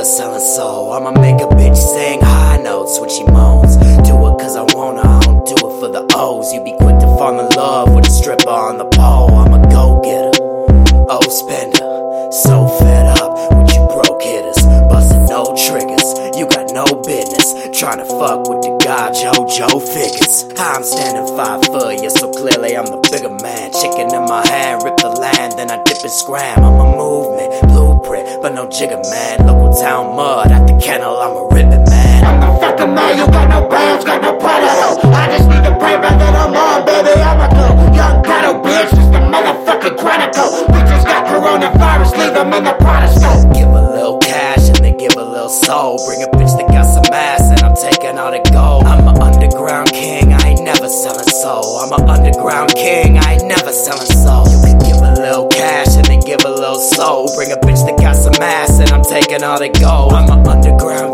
selling soul. I'ma make a bitch sing high notes when she moans. Do it cause I wanna, I don't do it for the O's. You be quick to fall in love with a stripper on the pole. I'm a go-getter, oh spender, so fed up with you broke hitters, busting no triggers. You got no business trying to fuck with the guy JoJo figures. I'm standing 5 foot, yeah, so clearly I'm the bigger man. Chicken in my hand, rip the land, then I dip and scram. I'm a movement, blueprint, but no jigger man. Local town mud, at the kennel, I'm a ribbon man. I'm the fucking man, you got no brains, got no predator. I just need to pray back that I'm on, baby, I'm a good young ghetto bitch, it's the motherfucking chronicle. Bitches got coronavirus, leave them in the Protestant. Give a little cash and then give a little soul. Bring a bitch that got some ass and I'm taking all the gold. I'm an underground king, I ain't never selling soul. I'm an underground king, I ain't never selling soul. You can give a little cash and then give a little soul. Bring a bitch that got some ass and I'm taking all the gold. I'm an underground